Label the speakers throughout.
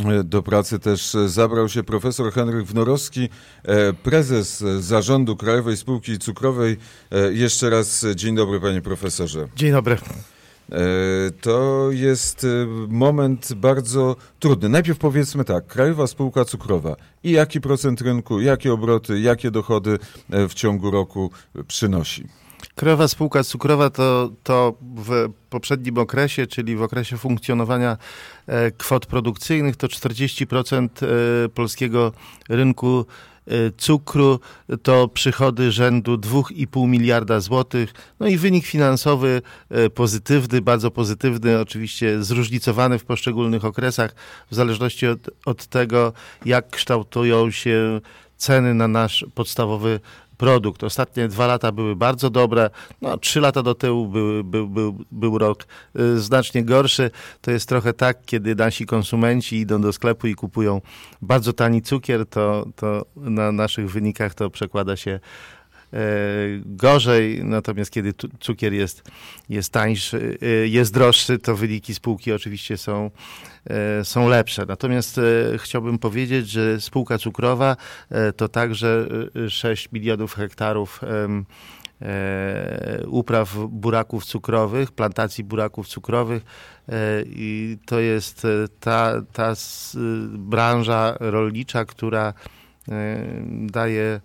Speaker 1: Do pracy też zabrał się profesor Henryk Wnorowski, prezes zarządu Krajowej Spółki Cukrowej. Jeszcze raz dzień dobry, panie profesorze.
Speaker 2: Dzień dobry.
Speaker 1: To jest moment bardzo trudny. Najpierw powiedzmy tak, Krajowa Spółka Cukrowa. I jaki procent rynku, jakie obroty, jakie dochody w ciągu roku przynosi?
Speaker 2: Krajowa Spółka Cukrowa to w poprzednim okresie, czyli w okresie funkcjonowania kwot produkcyjnych, to 40% polskiego rynku cukru to przychody rzędu 2,5 miliarda złotych. No i wynik finansowy pozytywny, bardzo pozytywny, oczywiście zróżnicowany w poszczególnych okresach, w zależności od tego, jak kształtują się ceny na nasz podstawowy produkt. Ostatnie 2 lata były bardzo dobre, 3 lata do tyłu był rok znacznie gorszy. To jest trochę tak, kiedy nasi konsumenci idą do sklepu i kupują bardzo tani cukier, to na naszych wynikach to przekłada się gorzej, natomiast kiedy cukier jest tańszy, jest droższy, to wyniki spółki oczywiście są lepsze. Natomiast chciałbym powiedzieć, że spółka cukrowa to także 6 milionów hektarów upraw buraków cukrowych, plantacji buraków cukrowych i to jest ta branża rolnicza, która daje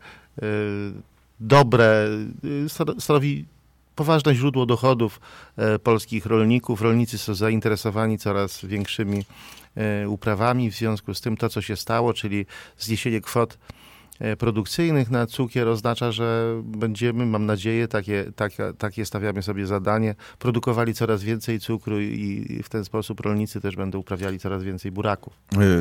Speaker 2: stanowi poważne źródło dochodów polskich rolników. Rolnicy są zainteresowani coraz większymi uprawami. W związku z tym to, co się stało, czyli zniesienie kwot produkcyjnych na cukier oznacza, że będziemy, mam nadzieję, takie stawiamy sobie zadanie, produkowali coraz więcej cukru i w ten sposób rolnicy też będą uprawiali coraz więcej buraków.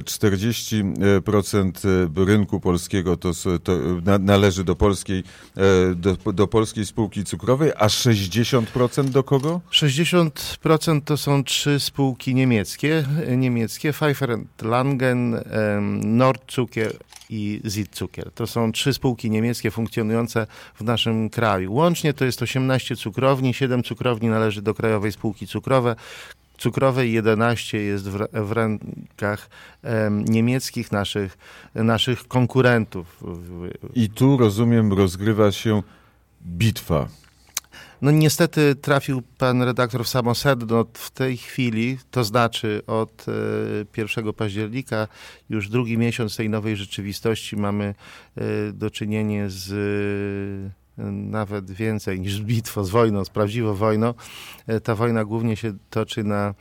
Speaker 1: 40% rynku polskiego to należy do polskiej spółki cukrowej, a 60% do kogo?
Speaker 2: 60% to są 3 spółki niemieckie, Pfeiffer Langen, Nordzucker i Südzucker. To są 3 spółki niemieckie funkcjonujące w naszym kraju. Łącznie to jest 18 cukrowni, 7 cukrowni należy do Krajowej Spółki Cukrowej, 11 jest w rękach niemieckich naszych konkurentów.
Speaker 1: I tu, rozumiem, rozgrywa się bitwa.
Speaker 2: No niestety trafił pan redaktor w samo sedno w tej chwili, to znaczy od 1 października, już drugi miesiąc tej nowej rzeczywistości mamy do czynienia z nawet więcej niż z bitwą, z wojną, z prawdziwą wojną. Ta wojna głównie się toczy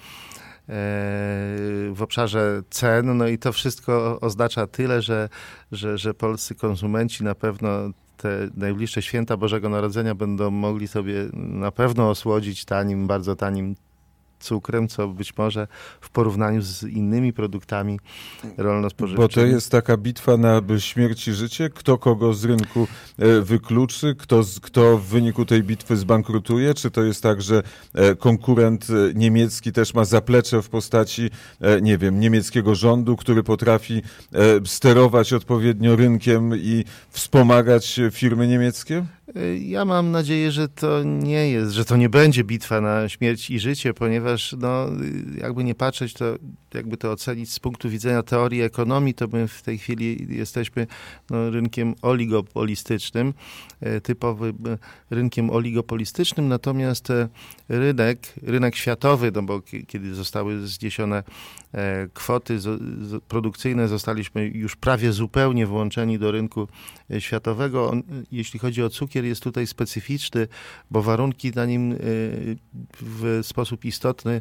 Speaker 2: w obszarze cen, no i to wszystko oznacza tyle, że polscy konsumenci na pewno te najbliższe święta Bożego Narodzenia będą mogli sobie na pewno osłodzić bardzo tanim cukrem, co być może w porównaniu z innymi produktami rolno-spożywczymi.
Speaker 1: Bo to jest taka bitwa na śmierć i życie? Kto kogo z rynku wykluczy? Kto w wyniku tej bitwy zbankrutuje? Czy to jest tak, że konkurent niemiecki też ma zaplecze w postaci, nie wiem, niemieckiego rządu, który potrafi sterować odpowiednio rynkiem i wspomagać firmy niemieckie?
Speaker 2: Ja mam nadzieję, że to nie jest, że to nie będzie bitwa na śmierć i życie, ponieważ jakby nie patrzeć, to jakby to ocenić z punktu widzenia teorii ekonomii, to my w tej chwili jesteśmy rynkiem oligopolistycznym, typowym rynkiem oligopolistycznym, natomiast rynek światowy, bo kiedy zostały zniesione kwoty produkcyjne, zostaliśmy już prawie zupełnie włączeni do rynku światowego. Jeśli chodzi o cukier, jest tutaj specyficzny, bo warunki na nim w sposób istotny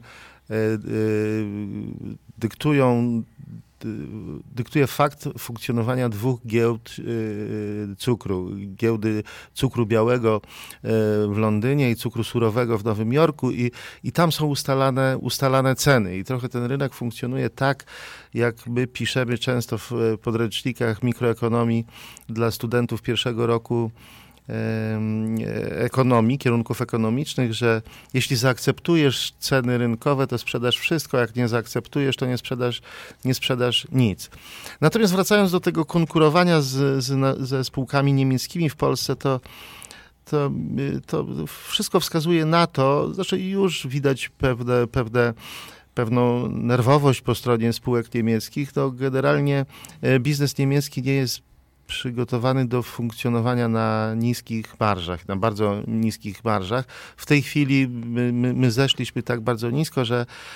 Speaker 2: dyktuje fakt funkcjonowania 2 giełd cukru. Giełdy cukru białego w Londynie i cukru surowego w Nowym Jorku i tam są ustalane ceny. I trochę ten rynek funkcjonuje tak, jak my piszemy często w podręcznikach mikroekonomii dla studentów 1. roku ekonomii, kierunków ekonomicznych, że jeśli zaakceptujesz ceny rynkowe, to sprzedasz wszystko, jak nie zaakceptujesz, to nie sprzedasz nic. Natomiast wracając do tego konkurowania ze spółkami niemieckimi w Polsce, to wszystko wskazuje na to, znaczy już widać pewne pewną nerwowość po stronie spółek niemieckich, to generalnie biznes niemiecki nie jest przygotowany do funkcjonowania na niskich marżach, na bardzo niskich marżach. W tej chwili my zeszliśmy tak bardzo nisko,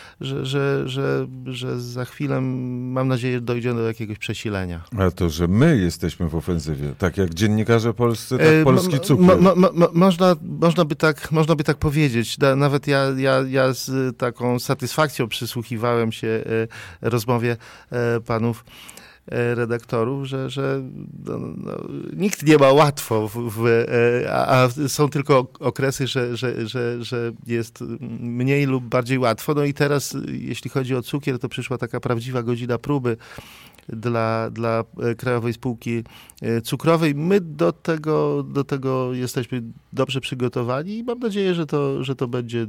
Speaker 2: że za chwilę, mam nadzieję, dojdzie do jakiegoś przesilenia.
Speaker 1: A to, że my jesteśmy w ofensywie, tak jak dziennikarze polscy, tak polski cukier.
Speaker 2: Można by tak powiedzieć. Nawet ja z taką satysfakcją przysłuchiwałem się rozmowie panów redaktorów, że nikt nie ma łatwo, a są tylko okresy, że jest mniej lub bardziej łatwo. No i teraz, jeśli chodzi o cukier, to przyszła taka prawdziwa godzina próby dla Krajowej Spółki Cukrowej. My do tego jesteśmy dobrze przygotowani i mam nadzieję, że to będzie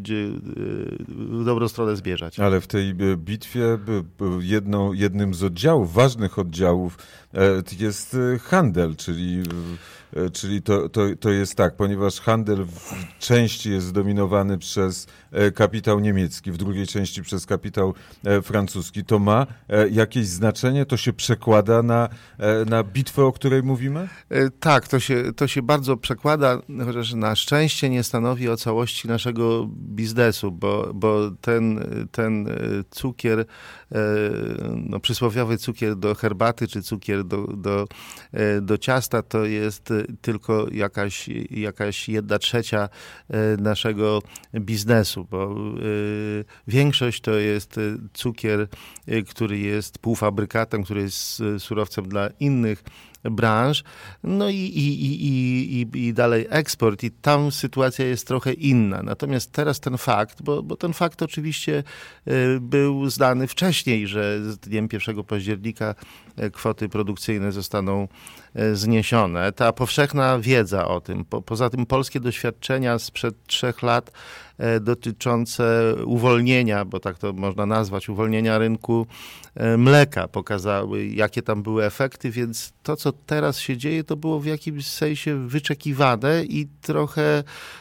Speaker 2: w dobrą stronę zmierzać.
Speaker 1: Ale w tej bitwie jednym z oddziałów, ważnych oddziałów jest handel, czyli to jest tak, ponieważ handel w części jest zdominowany przez kapitał niemiecki, w drugiej części przez kapitał francuski. To ma jakieś znaczenie? To się przekłada na bitwę, o której mówimy?
Speaker 2: Tak, to się bardzo przekłada, chociaż na szczęście nie stanowi o całości naszego biznesu, bo ten cukier, no przysłowiowy cukier do herbaty, czy cukier do ciasta, to jest tylko jakaś 1/3 naszego biznesu, bo większość to jest cukier, który jest półfabrykatem, który jest surowcem dla innych branż, no i dalej eksport i tam sytuacja jest trochę inna. Natomiast teraz ten fakt, bo ten fakt oczywiście był znany wcześniej, że z dniem 1 października kwoty produkcyjne zostaną zniesione. Ta powszechna wiedza o tym, poza tym polskie doświadczenia sprzed 3 lat dotyczące uwolnienia, bo tak to można nazwać, uwolnienia rynku mleka pokazały, jakie tam były efekty, więc to, co teraz się dzieje, to było w jakimś sensie wyczekiwane i trochę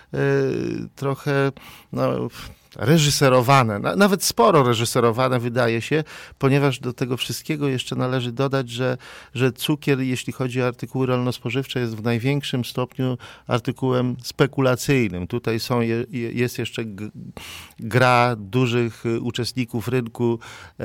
Speaker 2: reżyserowane, nawet sporo reżyserowane wydaje się, ponieważ do tego wszystkiego jeszcze należy dodać, że cukier, jeśli chodzi o artykuły rolno-spożywcze, jest w największym stopniu artykułem spekulacyjnym. Tutaj jest jeszcze gra dużych uczestników rynku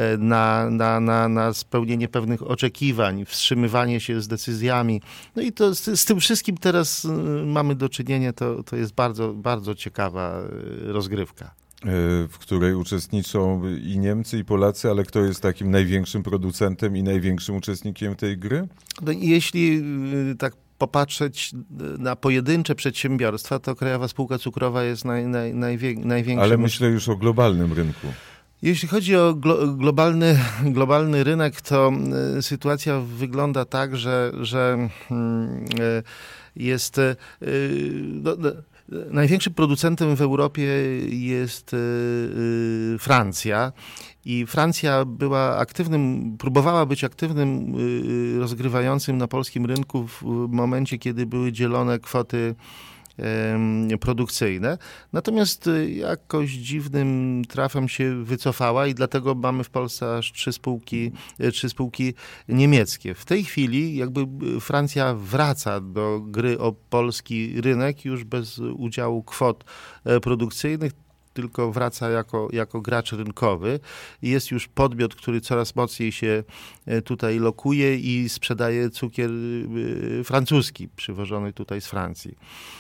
Speaker 2: na spełnienie pewnych oczekiwań, wstrzymywanie się z decyzjami. No i to z tym wszystkim teraz mamy do czynienia, to jest bardzo, bardzo ciekawa rozgrywka.
Speaker 1: W której uczestniczą i Niemcy, i Polacy, ale kto jest takim największym producentem i największym uczestnikiem tej gry?
Speaker 2: No, jeśli tak popatrzeć na pojedyncze przedsiębiorstwa, to Krajowa Spółka Cukrowa jest największym.
Speaker 1: Ale myślę już o globalnym rynku.
Speaker 2: Jeśli chodzi o globalny rynek, to sytuacja wygląda tak, że jest... Największym producentem w Europie jest Francja i Francja próbowała być aktywnym rozgrywającym na polskim rynku w momencie, kiedy były dzielone kwoty produkcyjne. Natomiast jakoś dziwnym trafem się wycofała i dlatego mamy w Polsce aż 3 spółki niemieckie. W tej chwili jakby Francja wraca do gry o polski rynek już bez udziału kwot produkcyjnych, tylko wraca jako gracz rynkowy. Jest już podmiot, który coraz mocniej się tutaj lokuje i sprzedaje cukier francuski, przywożony tutaj z Francji.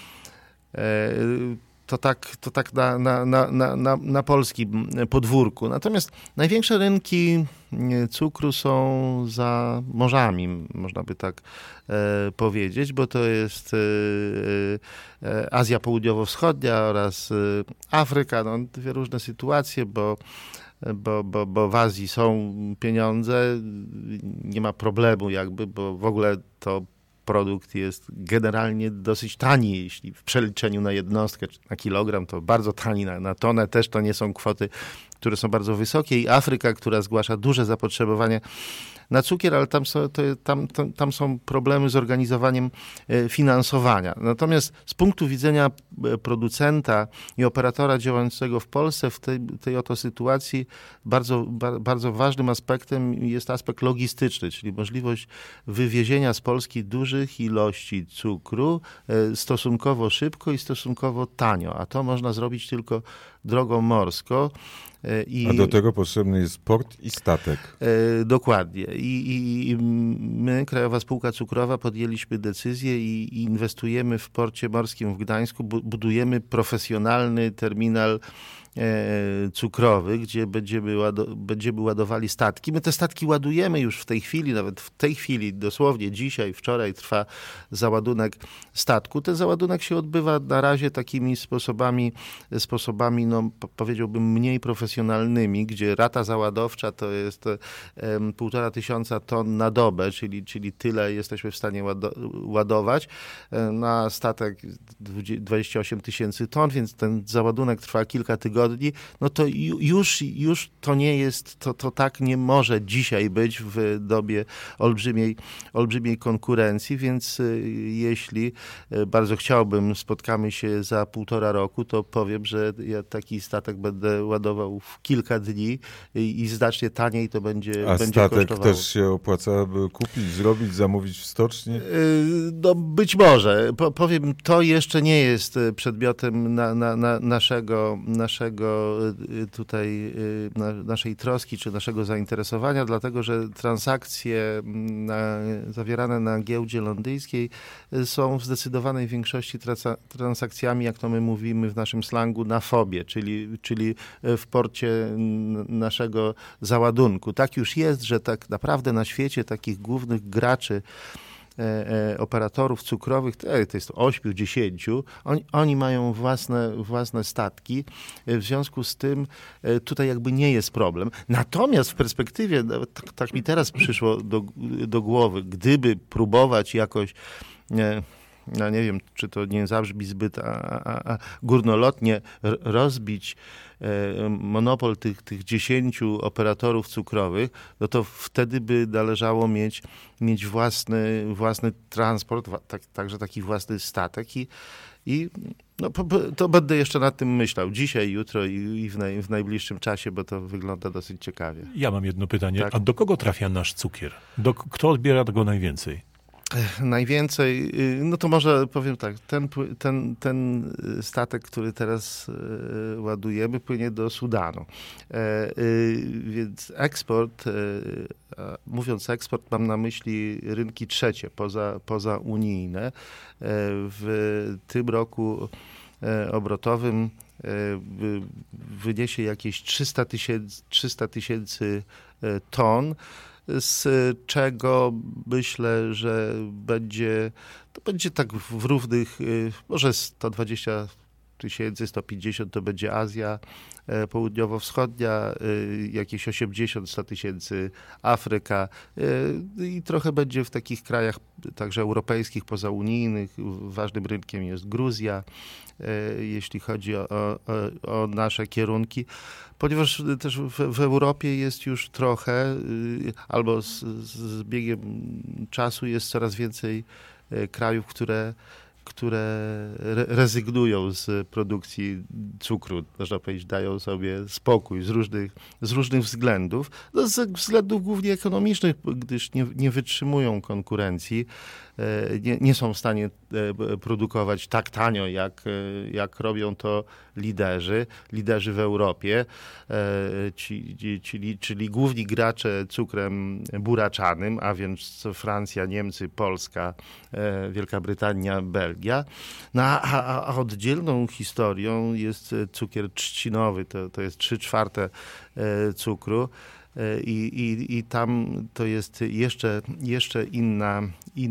Speaker 2: To tak na polskim podwórku. Natomiast największe rynki cukru są za morzami, można by tak powiedzieć, bo to jest Azja Południowo-Wschodnia oraz Afryka. No, dwie różne sytuacje, bo w Azji są pieniądze, nie ma problemu jakby, bo w ogóle to produkt jest generalnie dosyć tani, jeśli w przeliczeniu na jednostkę czy na kilogram, to bardzo tani, na tonę też to nie są kwoty które są bardzo wysokie, i Afryka, która zgłasza duże zapotrzebowanie na cukier, ale tam są problemy z organizowaniem finansowania. Natomiast z punktu widzenia producenta i operatora działającego w Polsce w tej oto sytuacji bardzo ważnym aspektem jest aspekt logistyczny, czyli możliwość wywiezienia z Polski dużych ilości cukru stosunkowo szybko i stosunkowo tanio, a to można zrobić tylko drogą morską.
Speaker 1: A do tego potrzebny jest port i statek.
Speaker 2: Dokładnie. I my, Krajowa Spółka Cukrowa, podjęliśmy decyzję i inwestujemy w porcie morskim w Gdańsku, budujemy profesjonalny terminal cukrowy, gdzie będziemy ładowali statki. My te statki ładujemy już w tej chwili, nawet w tej chwili, dosłownie dzisiaj, wczoraj trwa załadunek statku. Ten załadunek się odbywa na razie takimi sposobami, no powiedziałbym, mniej profesjonalnymi, gdzie rata załadowcza to jest 1500 ton na dobę, czyli tyle jesteśmy w stanie ładować. Na statek 28 000 ton, więc ten załadunek trwa kilka tygodni. No to już to nie jest, to tak nie może dzisiaj być w dobie olbrzymiej konkurencji, więc jeśli bardzo chciałbym, spotkamy się za 1,5 roku, to powiem, że ja taki statek będę ładował w kilka dni i znacznie taniej to będzie
Speaker 1: statek
Speaker 2: kosztowało.
Speaker 1: Też się opłaca kupić, zrobić, zamówić w stoczni?
Speaker 2: No być może. Powiem, to jeszcze nie jest przedmiotem naszej troski czy naszego zainteresowania, dlatego że transakcje zawierane na giełdzie londyńskiej są w zdecydowanej większości transakcjami, jak to my mówimy w naszym slangu, na FOB-ie, czyli w porcie naszego załadunku. Tak już jest, że tak naprawdę na świecie takich głównych graczy, operatorów cukrowych, to jest 8-10, oni mają własne statki, w związku z tym tutaj jakby nie jest problem. Natomiast w perspektywie, tak mi teraz przyszło do głowy, gdyby próbować jakoś, no nie wiem, czy to nie zabrzmi zbyt górnolotnie, rozbić monopol tych 10 operatorów cukrowych, no to wtedy by należało mieć własny transport, także taki własny statek i no, to będę jeszcze nad tym myślał dzisiaj, jutro i w najbliższym czasie, bo to wygląda dosyć ciekawie.
Speaker 3: Ja mam jedno pytanie.
Speaker 2: Tak?
Speaker 3: A do kogo trafia nasz cukier? Kto odbiera go najwięcej?
Speaker 2: Najwięcej, no to może powiem tak, ten statek, który teraz ładujemy, płynie do Sudanu. Więc eksport, mówiąc eksport, mam na myśli rynki trzecie, poza unijne. W tym roku obrotowym wyniesie jakieś 300 000 ton, z czego myślę, że to będzie tak w równych, może 120 000, 150 to będzie Azja Południowo-Wschodnia, jakieś 80-100 000 Afryka i trochę będzie w takich krajach także europejskich, pozaunijnych. Ważnym rynkiem jest Gruzja, jeśli chodzi o nasze kierunki. Ponieważ też w Europie jest już trochę, albo z biegiem czasu jest coraz więcej krajów, które rezygnują z produkcji cukru, można powiedzieć, dają sobie spokój z różnych względów. No, z względów głównie ekonomicznych, gdyż nie wytrzymują konkurencji, nie są w stanie produkować tak tanio, jak robią to liderzy w Europie, czyli główni gracze cukrem buraczanym, a więc Francja, Niemcy, Polska, Wielka Brytania, Belgia. No, a oddzielną historią jest cukier trzcinowy, to jest 3/4 cukru. I tam to jest jeszcze inna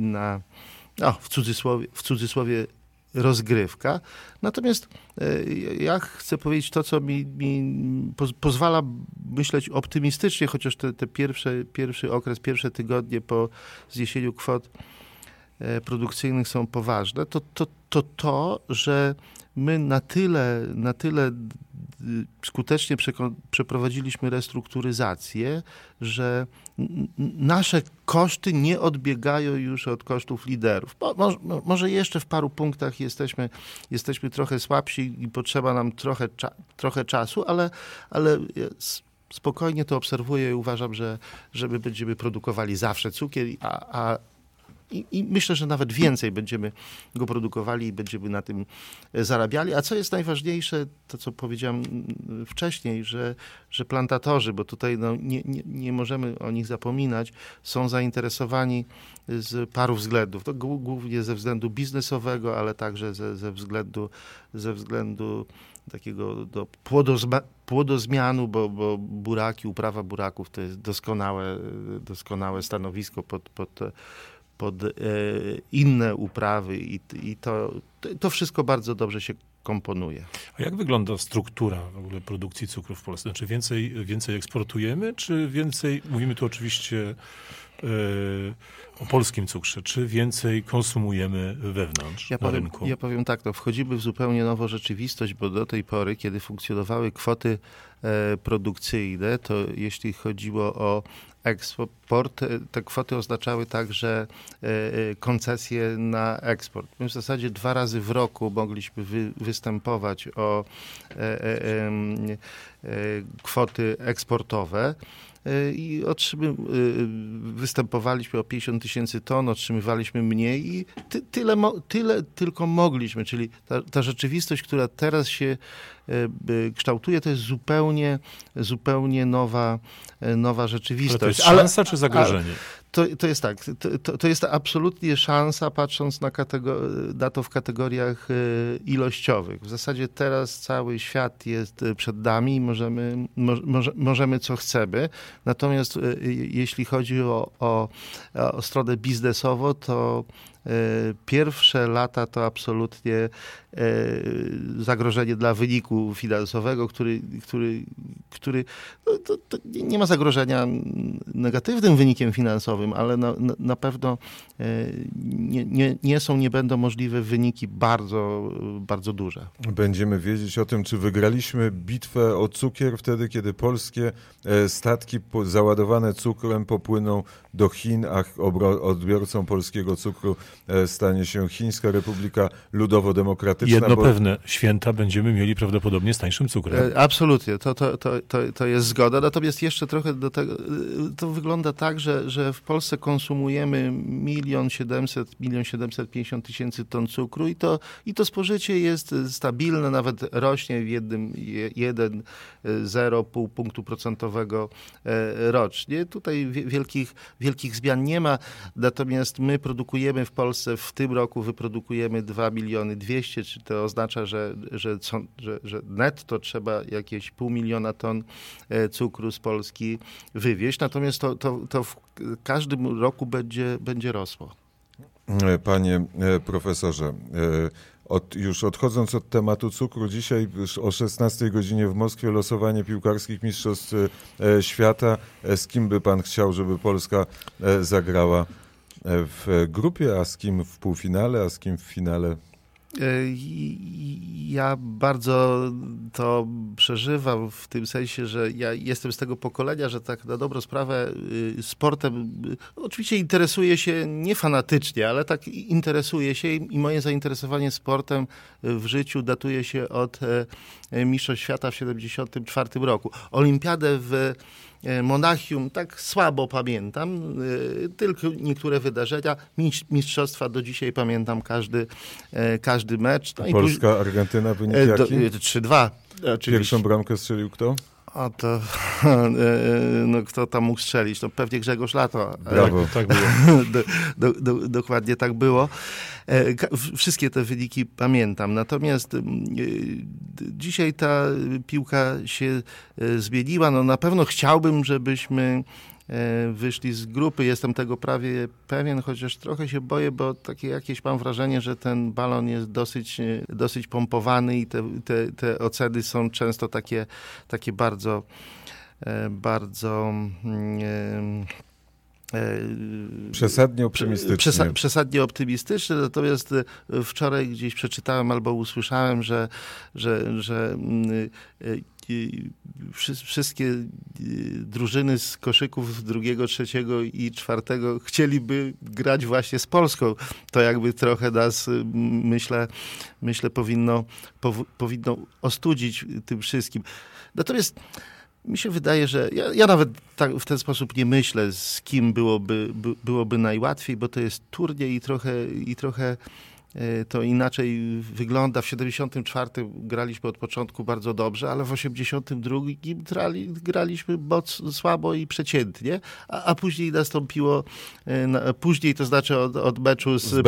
Speaker 2: w cudzysłowie rozgrywka. Natomiast ja chcę powiedzieć to, co mi pozwala myśleć optymistycznie, chociaż te pierwszy okres, pierwsze tygodnie po zniesieniu kwot produkcyjnych są poważne, to, że my na tyle skutecznie przeprowadziliśmy restrukturyzację, że nasze koszty nie odbiegają już od kosztów liderów. Może jeszcze w paru punktach jesteśmy trochę słabsi i potrzeba nam trochę czasu, ale spokojnie to obserwuję i uważam, że my będziemy produkowali zawsze cukier, I myślę, że nawet więcej będziemy go produkowali i będziemy na tym zarabiali. A co jest najważniejsze, to co powiedziałem wcześniej, że plantatorzy, bo tutaj nie możemy o nich zapominać, są zainteresowani z paru względów. To głównie ze względu biznesowego, ale także ze względu takiego płodozmianu, bo buraki, uprawa buraków to jest doskonałe stanowisko pod inne uprawy i to wszystko bardzo dobrze się komponuje.
Speaker 3: A jak wygląda struktura w ogóle produkcji cukru w Polsce? Czy więcej eksportujemy, czy więcej, mówimy tu oczywiście o polskim cukrze, czy więcej konsumujemy wewnątrz na rynku?
Speaker 2: Ja powiem tak, wchodzimy w zupełnie nową rzeczywistość, bo do tej pory, kiedy funkcjonowały kwoty produkcyjne, to jeśli chodziło o eksport, te kwoty oznaczały także koncesje na eksport. My w zasadzie 2 razy w roku mogliśmy występować o kwoty eksportowe i występowaliśmy o 50 000 ton, otrzymywaliśmy mniej i tyle tylko mogliśmy, czyli ta rzeczywistość, która teraz się kształtuje, to jest zupełnie nowa rzeczywistość.
Speaker 3: Ale to jest szansa czy zagrożenie?
Speaker 2: To jest tak, to jest absolutnie szansa, patrząc na to w kategoriach ilościowych. W zasadzie teraz cały świat jest przed nami i możemy co chcemy. Natomiast jeśli chodzi o stronę biznesową, to pierwsze lata to absolutnie zagrożenie dla wyniku finansowego, który to nie ma zagrożenia negatywnym wynikiem finansowym, ale na pewno nie będą możliwe wyniki bardzo, bardzo duże.
Speaker 1: Będziemy wiedzieć o tym, czy wygraliśmy bitwę o cukier wtedy, kiedy polskie statki załadowane cukrem popłyną do Chin, a odbiorcą polskiego cukru stanie się Chińska Republika Ludowo-Demokratyczna.
Speaker 3: Jedno pewne, święta będziemy mieli prawdopodobnie z tańszym cukrem.
Speaker 2: Absolutnie, to jest zgoda. Natomiast jeszcze trochę do tego, to wygląda tak, że w Polsce konsumujemy 1 750 000 ton cukru i to spożycie jest stabilne, nawet rośnie 1,0,5 punktu procentowego rocznie. Tutaj wielkich zmian nie ma, natomiast my produkujemy w Polsce, w tym roku wyprodukujemy 2 200 000, czy to oznacza, że netto trzeba jakieś 500 000 ton cukru z Polski wywieźć, natomiast to w każdym roku będzie rosło.
Speaker 1: Panie profesorze, już odchodząc od tematu cukru, dzisiaj już o 16 godzinie w Moskwie losowanie piłkarskich mistrzostw świata. Z kim by pan chciał, żeby Polska zagrała w grupie, a z kim w półfinale, a z kim w finale?
Speaker 2: Ja bardzo to przeżywam w tym sensie, że ja jestem z tego pokolenia, że tak na dobrą sprawę sportem oczywiście interesuję się nie fanatycznie, ale tak interesuję się i moje zainteresowanie sportem w życiu datuje się od Mistrzostw Świata w 1974 roku. Olimpiadę w Monachium tak słabo pamiętam, tylko niektóre wydarzenia. Mistrzostwa do dzisiaj pamiętam każdy mecz. No
Speaker 1: Polska, Argentyna, wynik jaki?
Speaker 2: 3-2. Oczywiście.
Speaker 1: Pierwszą bramkę strzelił kto?
Speaker 2: A to, kto tam mógł strzelić? No pewnie Grzegorz Lato.
Speaker 1: Brawo.
Speaker 3: Tak było.
Speaker 2: Dokładnie tak było. Wszystkie te wyniki pamiętam. Natomiast dzisiaj ta piłka się zmieniła. No na pewno chciałbym, żebyśmy wyszli z grupy. Jestem tego prawie pewien, chociaż trochę się boję, bo takie jakieś mam wrażenie, że ten balon jest dosyć pompowany i te oceny są często takie bardzo
Speaker 1: Przesadnie optymistyczny.
Speaker 2: Przesadnie optymistyczny, natomiast wczoraj gdzieś przeczytałem albo usłyszałem, że wszystkie drużyny z koszyków 2., 3. i 4. chcieliby grać właśnie z Polską. To jakby trochę nas, myślę powinno ostudzić tym wszystkim. Natomiast mi się wydaje, że ja nawet tak w ten sposób nie myślę, z kim byłoby najłatwiej, bo to jest turniej i trochę to inaczej wygląda. W 74 graliśmy od początku bardzo dobrze, ale w 82 graliśmy słabo i przeciętnie, a później nastąpiło, później to znaczy od meczu z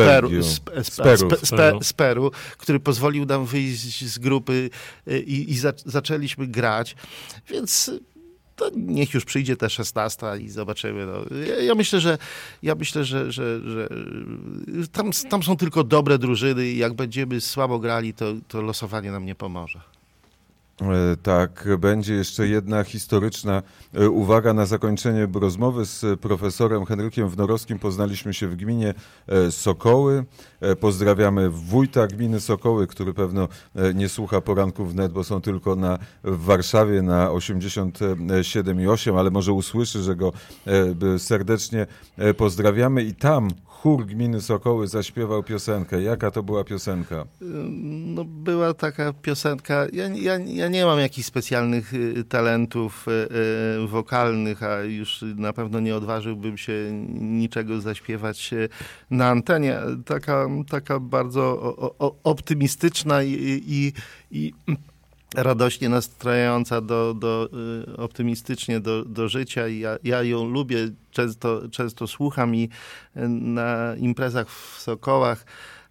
Speaker 2: Peru, który pozwolił nam wyjść z grupy i zaczęliśmy grać, więc to niech już przyjdzie ta 16 i zobaczymy. No. Ja myślę, że tam są tylko dobre drużyny i jak będziemy słabo grali, to losowanie nam nie pomoże.
Speaker 1: Tak, będzie jeszcze jedna historyczna uwaga na zakończenie rozmowy z profesorem Henrykiem Wnorowskim. Poznaliśmy się w gminie Sokoły. Pozdrawiamy wójta gminy Sokoły, który pewno nie słucha poranków wnet, bo są tylko w Warszawie na 87,8, ale może usłyszy, że go serdecznie pozdrawiamy. I tam chór gminy Sokoły zaśpiewał piosenkę. Jaka to była piosenka?
Speaker 2: No, była taka piosenka. Ja nie mam jakichś specjalnych talentów wokalnych, a już na pewno nie odważyłbym się niczego zaśpiewać na antenie. Taka bardzo optymistyczna i radośnie nastrajająca optymistycznie do życia. Ja ją lubię, często słucham i na imprezach w Sokołach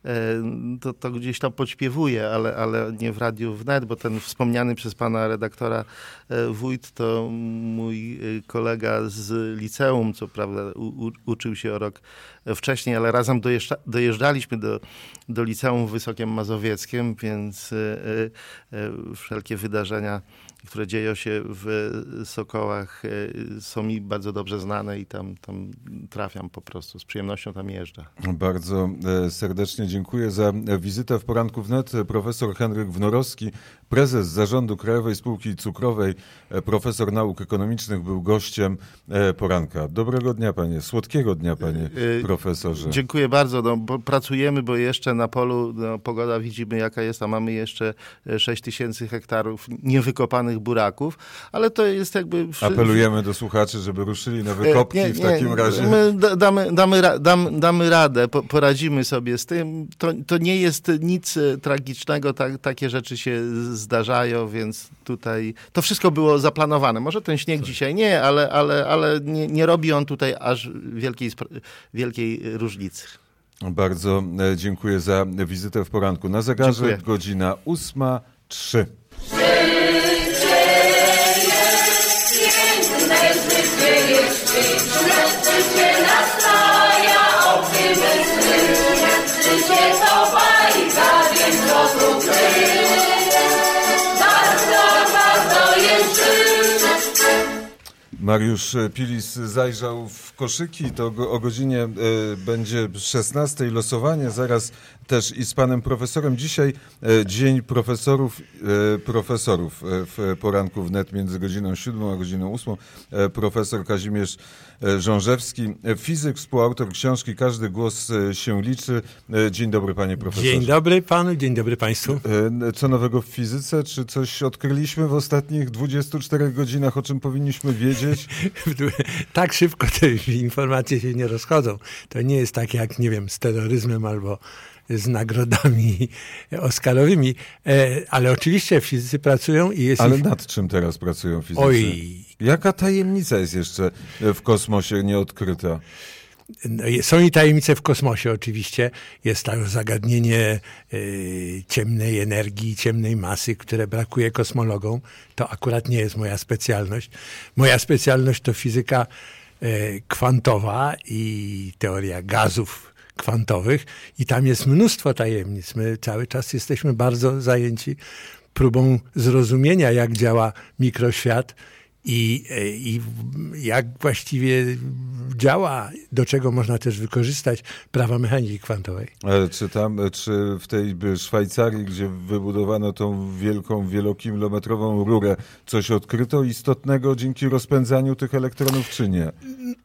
Speaker 2: to gdzieś tam podśpiewuję, ale nie w Radiu Wnet, bo ten wspomniany przez pana redaktora wójt to mój kolega z liceum, co prawda uczył się o rok wcześniej, ale razem dojeżdżaliśmy do liceum w Wysokiem Mazowieckiem, więc wszelkie wydarzenia, które dzieją się w Sokołach, są mi bardzo dobrze znane i tam trafiam po prostu. Z przyjemnością tam jeżdżę. Bardzo
Speaker 1: serdecznie dziękuję za wizytę w Poranku Wnet. Profesor Henryk Wnorowski, prezes Zarządu Krajowej Spółki Cukrowej, profesor nauk ekonomicznych, był gościem poranka. Dobrego dnia, panie. Słodkiego dnia, panie profesorze.
Speaker 2: Dziękuję bardzo. Bo pracujemy, bo jeszcze na polu pogoda widzimy jaka jest, a mamy jeszcze 6000 hektarów niewykopanych buraków, ale to jest jakby...
Speaker 1: Apelujemy do słuchaczy, żeby ruszyli na wykopki w takim razie.
Speaker 2: My damy radę, poradzimy sobie z tym. To nie jest nic tragicznego, takie rzeczy się zdarzają, więc tutaj to wszystko było zaplanowane. Może ten śnieg dzisiaj nie, ale nie robi on tutaj aż wielkiej różnicy.
Speaker 1: Bardzo dziękuję za wizytę w poranku. Na zegarze godzina 8:03. Mariusz Pilis zajrzał w koszyki, to o godzinie będzie 16 losowanie, zaraz też i z panem profesorem. Dzisiaj dzień profesorów w Poranku Wnet między godziną 7 a godziną 8. Profesor Kazimierz Żążewski, fizyk, współautor książki Każdy głos się liczy. Dzień dobry, panie profesorze.
Speaker 4: Dzień dobry panu, dzień dobry państwu.
Speaker 1: Co nowego w fizyce? Czy coś odkryliśmy w ostatnich 24 godzinach, o czym powinniśmy wiedzieć?
Speaker 4: Tak szybko te informacje się nie rozchodzą. To nie jest tak jak, nie wiem, z terroryzmem albo z nagrodami oscarowymi, ale oczywiście fizycy pracują i jest...
Speaker 1: Ale nad czym teraz pracują fizycy?
Speaker 4: Oj.
Speaker 1: Jaka tajemnica jest jeszcze w kosmosie nieodkryta?
Speaker 4: No, są i tajemnice w kosmosie oczywiście. Jest to zagadnienie ciemnej energii, ciemnej masy, które brakuje kosmologom. To akurat nie jest moja specjalność. Moja specjalność to fizyka kwantowa i teoria gazów kwantowych i tam jest mnóstwo tajemnic. My cały czas jesteśmy bardzo zajęci próbą zrozumienia, jak działa mikroświat I jak właściwie działa, do czego można też wykorzystać prawa mechaniki kwantowej.
Speaker 1: Czy w tej Szwajcarii, gdzie wybudowano tą wielką, wielokilometrową rurę, coś odkryto istotnego dzięki rozpędzaniu tych elektronów, czy nie?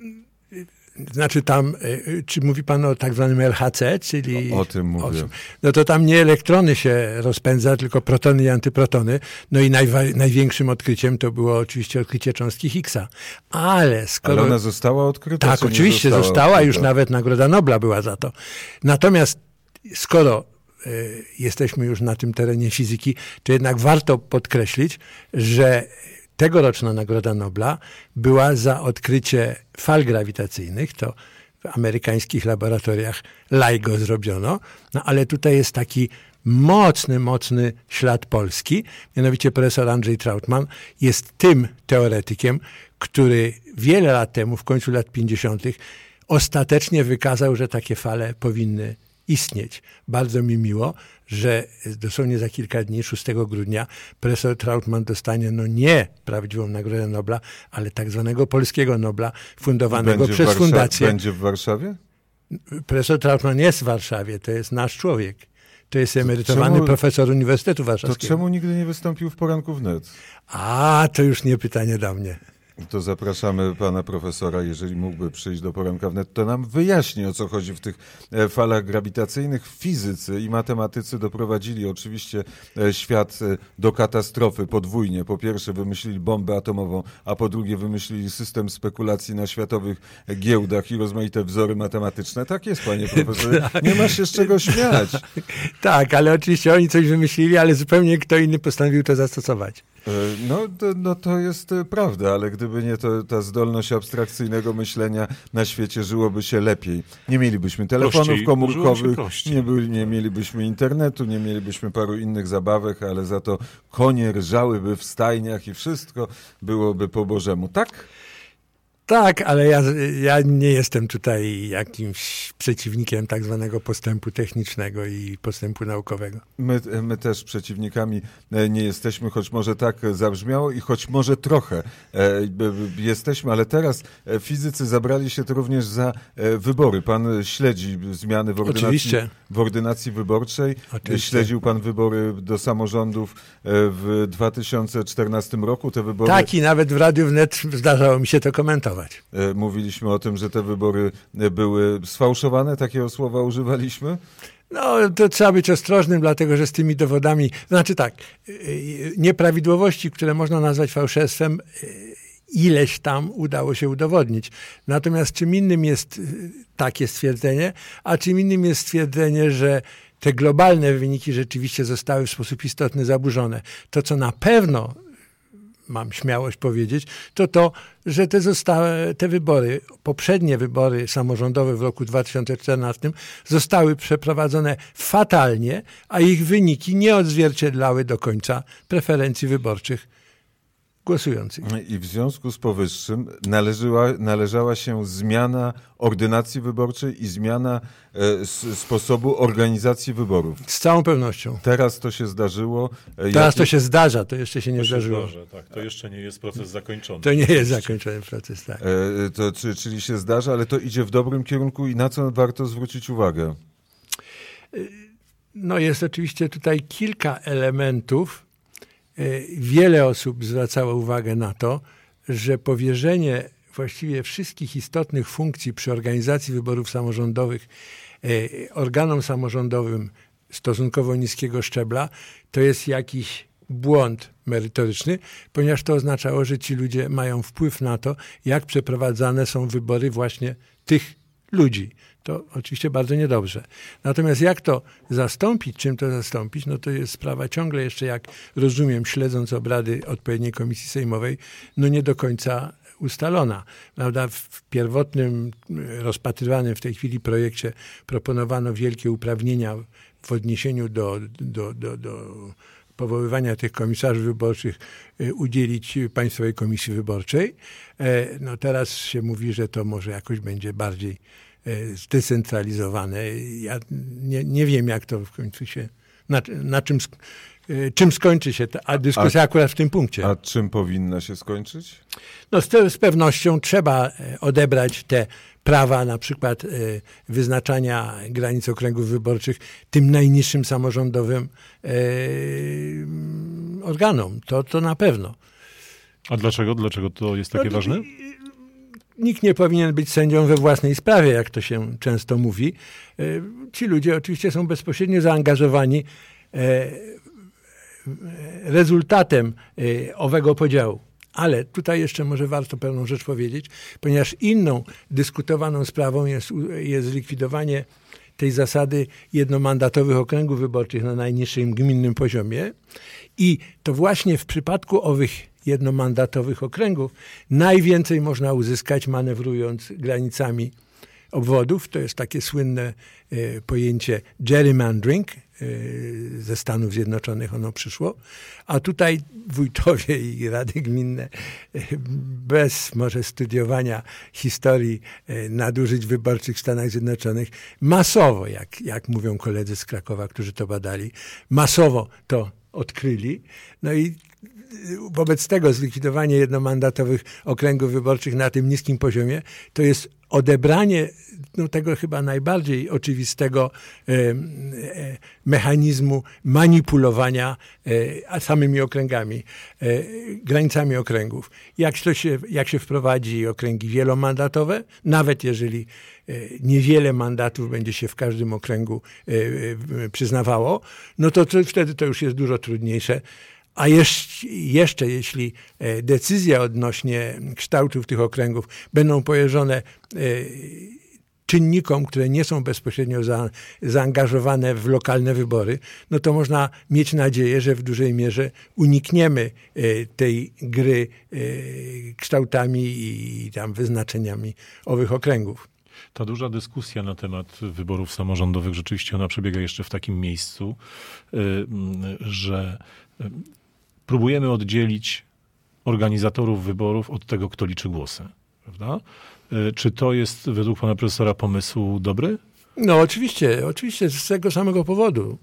Speaker 4: Znaczy tam, czy mówi pan o tak zwanym LHC, czyli...
Speaker 1: O tym mówię.
Speaker 4: No to tam nie elektrony się rozpędza, tylko protony i antyprotony. No i największym odkryciem to było oczywiście odkrycie cząstki Higgsa. Ale
Speaker 1: ona została odkryta?
Speaker 4: Tak, oczywiście została. Już nawet Nagroda Nobla była za to. Natomiast skoro jesteśmy już na tym terenie fizyki, to jednak warto podkreślić, że tegoroczna Nagroda Nobla była za odkrycie fal grawitacyjnych. To w amerykańskich laboratoriach LIGO zrobiono. No ale tutaj jest taki mocny ślad polski. Mianowicie profesor Andrzej Trautmann jest tym teoretykiem, który wiele lat temu, w końcu lat 50., ostatecznie wykazał, że takie fale powinny istnieć. Bardzo mi miło, że dosłownie za kilka dni, 6 grudnia, profesor Trautmann dostanie nie prawdziwą Nagrodę Nobla, ale tak zwanego polskiego Nobla, fundowanego przez fundację.
Speaker 1: Będzie w Warszawie?
Speaker 4: Profesor Trautmann jest w Warszawie, to jest nasz człowiek. To jest emerytowany profesor Uniwersytetu Warszawskiego.
Speaker 1: To czemu nigdy nie wystąpił w Poranku Wnet?
Speaker 4: To już nie pytanie do mnie.
Speaker 1: To zapraszamy pana profesora, jeżeli mógłby przyjść do Poranka Wnet, to nam wyjaśni, o co chodzi w tych falach grawitacyjnych. Fizycy i matematycy doprowadzili oczywiście świat do katastrofy podwójnie. Po pierwsze wymyślili bombę atomową, a po drugie wymyślili system spekulacji na światowych giełdach i rozmaite wzory matematyczne. Tak jest, panie profesorze. Nie ma się z czego śmiać.
Speaker 4: Tak, ale oczywiście oni coś wymyślili, ale zupełnie kto inny postanowił to zastosować.
Speaker 1: No to jest prawda, ale gdyby nie ta zdolność abstrakcyjnego myślenia, na świecie żyłoby się lepiej. Nie mielibyśmy telefonów komórkowych, nie mielibyśmy internetu, nie mielibyśmy paru innych zabawek, ale za to konie rżałyby w stajniach i wszystko byłoby po Bożemu. Tak?
Speaker 4: Tak, ale ja nie jestem tutaj jakimś przeciwnikiem tak zwanego postępu technicznego i postępu naukowego.
Speaker 1: My też przeciwnikami nie jesteśmy, choć może tak zabrzmiało i choć może trochę jesteśmy, ale teraz fizycy zabrali się to również za wybory. Pan śledzi zmiany w ordynacji wyborczej. Oczywiście. Śledził pan wybory do samorządów w 2014 roku. Te wybory...
Speaker 4: Tak, i nawet w Radiu Wnet zdarzało mi się to komentować.
Speaker 1: Mówiliśmy o tym, że te wybory były sfałszowane, takiego słowa używaliśmy?
Speaker 4: No, to trzeba być ostrożnym, dlatego że z tymi dowodami, znaczy tak, nieprawidłowości, które można nazwać fałszerstwem, ileś tam udało się udowodnić. Natomiast czym innym jest takie stwierdzenie, a czym innym jest stwierdzenie, że te globalne wyniki rzeczywiście zostały w sposób istotny zaburzone. To, co na pewno mam śmiałość powiedzieć, to, że te wybory, poprzednie wybory samorządowe w roku 2014 zostały przeprowadzone fatalnie, a ich wyniki nie odzwierciedlały do końca preferencji wyborczych głosujących.
Speaker 1: I w związku z powyższym należała się zmiana ordynacji wyborczej i zmiana sposobu organizacji wyborów.
Speaker 4: Z całą pewnością.
Speaker 1: Teraz to się zdarzyło.
Speaker 4: Teraz to się zdarza, to jeszcze się nie zdarzyło.
Speaker 3: Tak, to jeszcze nie jest proces zakończony.
Speaker 4: To nie jest zakończony proces, tak.
Speaker 1: Czyli się zdarza, ale to idzie w dobrym kierunku i na co warto zwrócić uwagę?
Speaker 4: No jest oczywiście tutaj kilka elementów. Wiele osób zwracało uwagę na to, że powierzenie właściwie wszystkich istotnych funkcji przy organizacji wyborów samorządowych organom samorządowym stosunkowo niskiego szczebla to jest jakiś błąd merytoryczny, ponieważ to oznaczało, że ci ludzie mają wpływ na to, jak przeprowadzane są wybory właśnie tych ludzi. To oczywiście bardzo niedobrze. Natomiast jak to zastąpić, czym to zastąpić, no to jest sprawa ciągle jeszcze, jak rozumiem, śledząc obrady odpowiedniej komisji sejmowej, no nie do końca ustalona. Prawda? W pierwotnym, rozpatrywanym w tej chwili projekcie proponowano wielkie uprawnienia w odniesieniu do powoływania tych komisarzy wyborczych udzielić Państwowej Komisji Wyborczej. No teraz się mówi, że to może jakoś będzie bardziej zdecentralizowane. Ja nie wiem, jak to w końcu się czym skończy się ta dyskusja akurat w tym punkcie.
Speaker 1: A czym powinna się skończyć?
Speaker 4: No z pewnością trzeba odebrać te prawa, na przykład wyznaczania granic okręgów wyborczych tym najniższym samorządowym organom. To na pewno.
Speaker 3: A dlaczego? Dlaczego to jest takie ważne?
Speaker 4: Nikt nie powinien być sędzią we własnej sprawie, jak to się często mówi. Ci ludzie oczywiście są bezpośrednio zaangażowani rezultatem owego podziału. Ale tutaj jeszcze może warto pewną rzecz powiedzieć, ponieważ inną dyskutowaną sprawą jest zlikwidowanie tej zasady jednomandatowych okręgów wyborczych na najniższym gminnym poziomie i to właśnie w przypadku owych jednomandatowych okręgów najwięcej można uzyskać manewrując granicami obwodów. To jest takie słynne pojęcie gerrymandering. Ze Stanów Zjednoczonych ono przyszło, a tutaj wójtowie i rady gminne bez może studiowania historii nadużyć wyborczych w Stanach Zjednoczonych masowo, jak mówią koledzy z Krakowa, którzy to badali, masowo to odkryli. No i wobec tego zlikwidowanie jednomandatowych okręgów wyborczych na tym niskim poziomie to jest odebranie tego chyba najbardziej oczywistego mechanizmu manipulowania samymi okręgami, granicami okręgów. Jak się wprowadzi okręgi wielomandatowe, nawet jeżeli niewiele mandatów będzie się w każdym okręgu przyznawało, no to wtedy to już jest dużo trudniejsze. A jeszcze jeśli decyzje odnośnie kształtów tych okręgów będą powierzone czynnikom, które nie są bezpośrednio zaangażowane w lokalne wybory, no to można mieć nadzieję, że w dużej mierze unikniemy tej gry kształtami i tam wyznaczeniami owych okręgów.
Speaker 3: Ta duża dyskusja na temat wyborów samorządowych, rzeczywiście ona przebiega jeszcze w takim miejscu, że próbujemy oddzielić organizatorów wyborów od tego, kto liczy głosy. Prawda? Czy to jest według pana profesora pomysł dobry?
Speaker 4: No oczywiście, z tego samego powodu.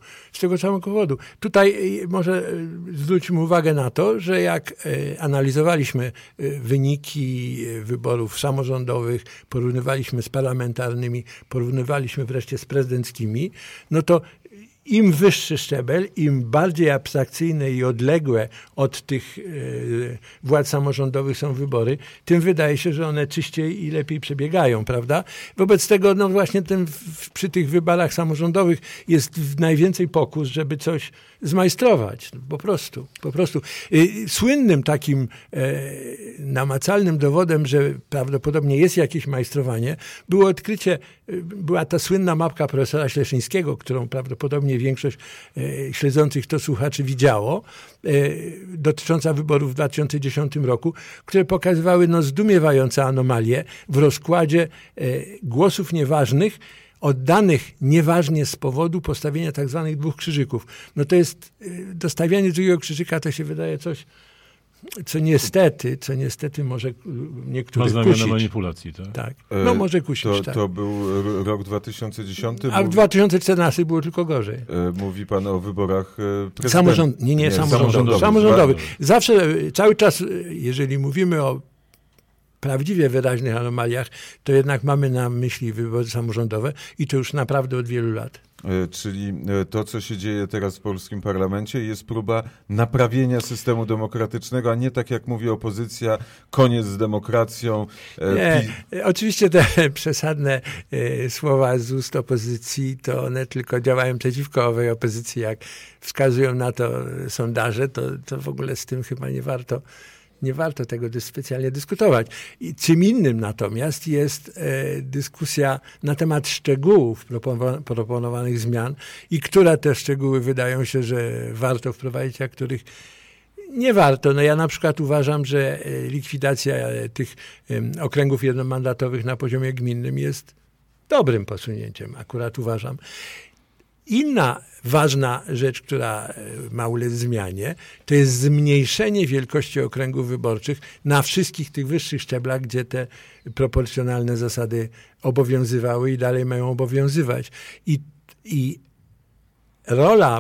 Speaker 4: Tutaj może zwróćmy uwagę na to, że jak analizowaliśmy wyniki wyborów samorządowych, porównywaliśmy z parlamentarnymi, porównywaliśmy wreszcie z prezydenckimi, no to im wyższy szczebel, im bardziej abstrakcyjne i odległe od tych władz samorządowych są wybory, tym wydaje się, że one czyściej i lepiej przebiegają, prawda? Wobec tego, no właśnie przy tych wyborach samorządowych jest najwięcej pokus, żeby coś zmajstrować. Po prostu. Słynnym takim namacalnym dowodem, że prawdopodobnie jest jakieś majstrowanie, była ta słynna mapka profesora Śleszyńskiego, którą prawdopodobnie większość śledzących to słuchaczy widziało, dotycząca wyborów w 2010 roku, które pokazywały zdumiewające anomalie w rozkładzie głosów nieważnych, oddanych nieważnie z powodu postawienia tak zwanych 2 krzyżyków. No to jest, dostawianie drugiego krzyżyka to się wydaje coś, co niestety może niektórych kusić.
Speaker 3: Ma znamiona manipulacji, tak?
Speaker 4: Tak. No może kusić, tak.
Speaker 1: To był rok 2010?
Speaker 4: A w 2014 było tylko gorzej.
Speaker 1: Mówi pan o wyborach prezydenckich.
Speaker 4: Nie, samorządowych. Zawsze, cały czas, jeżeli mówimy o prawdziwie wyraźnych anomaliach, to jednak mamy na myśli wybory samorządowe i to już naprawdę od wielu lat.
Speaker 1: Czyli to, co się dzieje teraz w polskim parlamencie, jest próba naprawienia systemu demokratycznego, a nie tak jak mówi opozycja, koniec z demokracją.
Speaker 4: Nie, oczywiście te przesadne słowa z ust opozycji, to one tylko działają przeciwko owej opozycji. Jak wskazują na to sondaże, to w ogóle z tym chyba nie warto tego specjalnie dyskutować. I czym innym natomiast jest dyskusja na temat szczegółów proponowanych zmian i które te szczegóły wydają się, że warto wprowadzić, a których nie warto. No ja na przykład uważam, że likwidacja tych okręgów jednomandatowych na poziomie gminnym jest dobrym posunięciem, akurat uważam. Inna ważna rzecz, która ma ulec zmianie, to jest zmniejszenie wielkości okręgów wyborczych na wszystkich tych wyższych szczeblach, gdzie te proporcjonalne zasady obowiązywały i dalej mają obowiązywać. I rola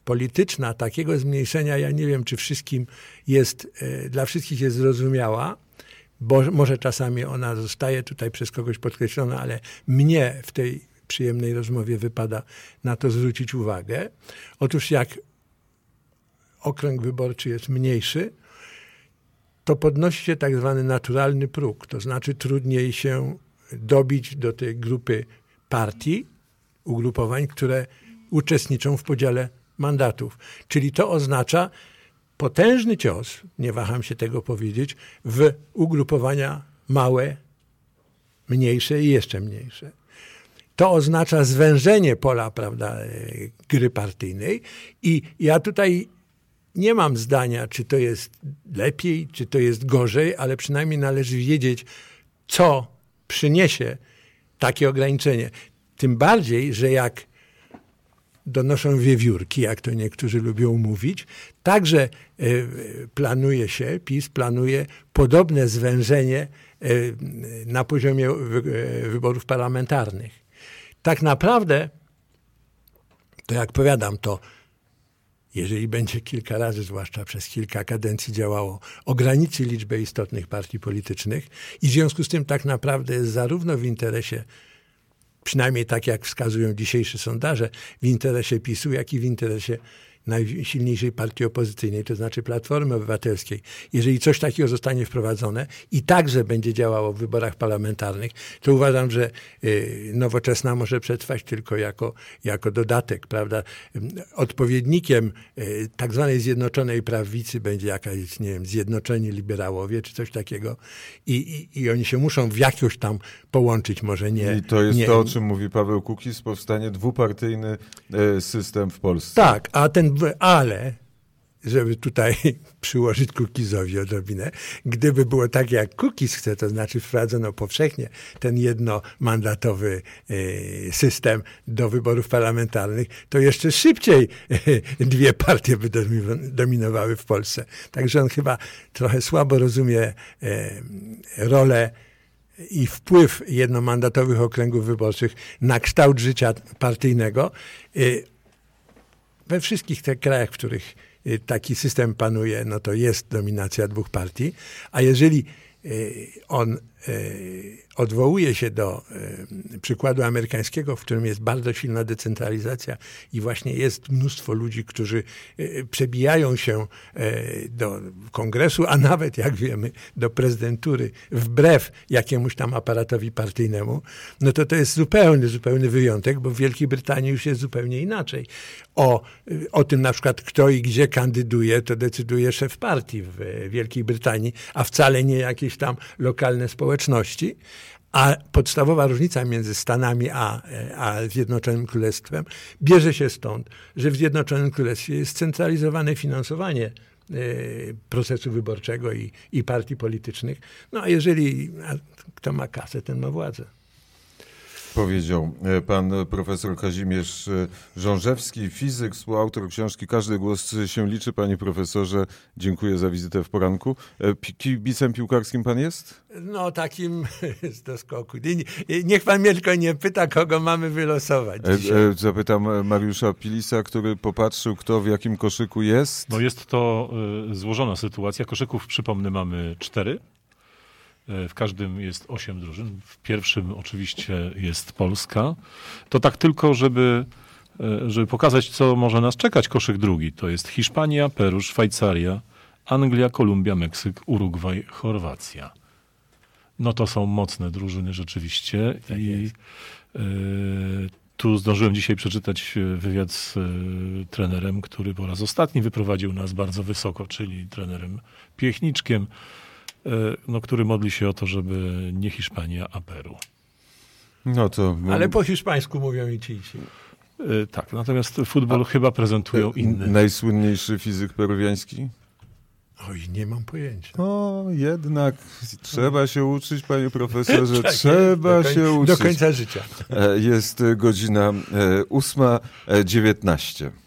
Speaker 4: polityczna takiego zmniejszenia, ja nie wiem, czy dla wszystkich jest zrozumiała, bo może czasami ona zostaje tutaj przez kogoś podkreślona, ale mnie w tej przyjemnej rozmowie wypada na to zwrócić uwagę. Otóż jak okręg wyborczy jest mniejszy, to podnosi się tak zwany naturalny próg, to znaczy trudniej się dobić do tej grupy partii, ugrupowań, które uczestniczą w podziale mandatów. Czyli to oznacza potężny cios, nie waham się tego powiedzieć, w ugrupowania małe, mniejsze i jeszcze mniejsze. To oznacza zwężenie pola, prawda, gry partyjnej i ja tutaj nie mam zdania, czy to jest lepiej, czy to jest gorzej, ale przynajmniej należy wiedzieć, co przyniesie takie ograniczenie. Tym bardziej, że jak donoszą wiewiórki, jak to niektórzy lubią mówić, także PiS planuje podobne zwężenie na poziomie wyborów parlamentarnych. Tak naprawdę, to jak powiadam, to jeżeli będzie kilka razy, zwłaszcza przez kilka kadencji działało, ograniczy liczbę istotnych partii politycznych i w związku z tym tak naprawdę jest zarówno w interesie, przynajmniej tak jak wskazują dzisiejsze sondaże, w interesie PiS-u, jak i w interesie najsilniejszej partii opozycyjnej, to znaczy Platformy Obywatelskiej. Jeżeli coś takiego zostanie wprowadzone i także będzie działało w wyborach parlamentarnych, to uważam, że Nowoczesna może przetrwać tylko jako dodatek, prawda? Odpowiednikiem tak zwanej Zjednoczonej Prawicy będzie jakaś, nie wiem, Zjednoczeni Liberałowie czy coś takiego i oni się muszą w jakoś tam połączyć, może nie.
Speaker 1: I to jest to, o czym mówi Paweł Kukiz, powstanie dwupartyjny system w Polsce.
Speaker 4: Tak, ale, żeby tutaj przyłożyć Kukizowi odrobinę, gdyby było tak, jak Kukiz chce, to znaczy wprowadzono powszechnie ten jednomandatowy system do wyborów parlamentarnych, to jeszcze szybciej dwie partie by dominowały w Polsce. Także on chyba trochę słabo rozumie rolę i wpływ jednomandatowych okręgów wyborczych na kształt życia partyjnego. We wszystkich tych krajach, w których taki system panuje, no to jest dominacja dwóch partii, a jeżeli on odwołuje się do przykładu amerykańskiego, w którym jest bardzo silna decentralizacja i właśnie jest mnóstwo ludzi, którzy przebijają się do kongresu, a nawet, jak wiemy, do prezydentury wbrew jakiemuś tam aparatowi partyjnemu, no to jest zupełny wyjątek, bo w Wielkiej Brytanii już jest zupełnie inaczej. O tym na przykład kto i gdzie kandyduje, to decyduje szef partii w Wielkiej Brytanii, a wcale nie jakieś tam lokalne społeczności. A podstawowa różnica między Stanami a Zjednoczonym Królestwem bierze się stąd, że w Zjednoczonym Królestwie jest centralizowane finansowanie procesu wyborczego i partii politycznych. No a kto ma kasę, ten ma władzę.
Speaker 1: Powiedział pan profesor Kazimierz Żążewski, fizyk, współautor książki Każdy głos się liczy. Panie profesorze, dziękuję za wizytę w poranku. Kibicem piłkarskim pan jest?
Speaker 4: No takim z doskoku. Niech pan mnie tylko nie pyta, kogo mamy wylosować dzisiaj.
Speaker 1: Zapytam Mariusza Pilisa, który popatrzył, kto w jakim koszyku jest.
Speaker 3: No jest to złożona sytuacja. Koszyków, przypomnę, mamy 4. W każdym jest 8 drużyn. W pierwszym oczywiście jest Polska. To tak tylko, żeby pokazać, co może nas czekać. Koszyk drugi to jest Hiszpania, Peru, Szwajcaria, Anglia, Kolumbia, Meksyk, Urugwaj, Chorwacja. No to są mocne drużyny rzeczywiście. Tak i tu zdążyłem dzisiaj przeczytać wywiad z trenerem, który po raz ostatni wyprowadził nas bardzo wysoko, czyli trenerem Piechniczkiem, który modli się o to, żeby nie Hiszpania, a Peru.
Speaker 1: No to...
Speaker 4: Ale po hiszpańsku mówią i ci.
Speaker 3: Tak, natomiast futbol chyba prezentują inny.
Speaker 1: Najsłynniejszy fizyk peruwiański?
Speaker 4: Oj, nie mam pojęcia.
Speaker 1: No, jednak trzeba się uczyć, panie profesorze, trzeba się uczyć.
Speaker 4: Do końca życia.
Speaker 1: Jest godzina 8:19.